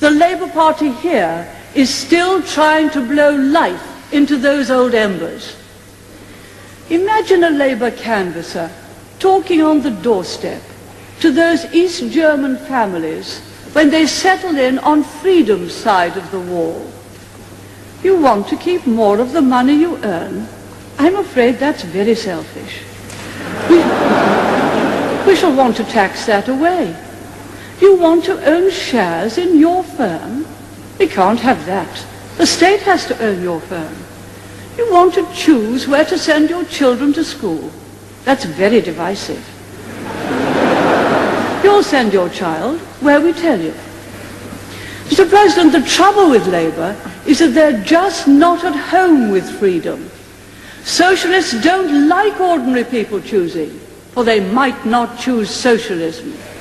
The Labour Party here is still trying to blow life into those old embers. Imagine a Labour canvasser talking on the doorstep to those East German families when they settled in on freedom's side of the wall. You want to keep more of the money you earn? I'm afraid that's very selfish. We shall want to tax that away. You want to own shares in your firm? We can't have that. The state has to own your firm. You want to choose where to send your children to school? That's very divisive. You'll send your child where we tell you. Mr. President, the trouble with Labour is that they're just not at home with freedom. Socialists don't like ordinary people choosing, for they might not choose socialism.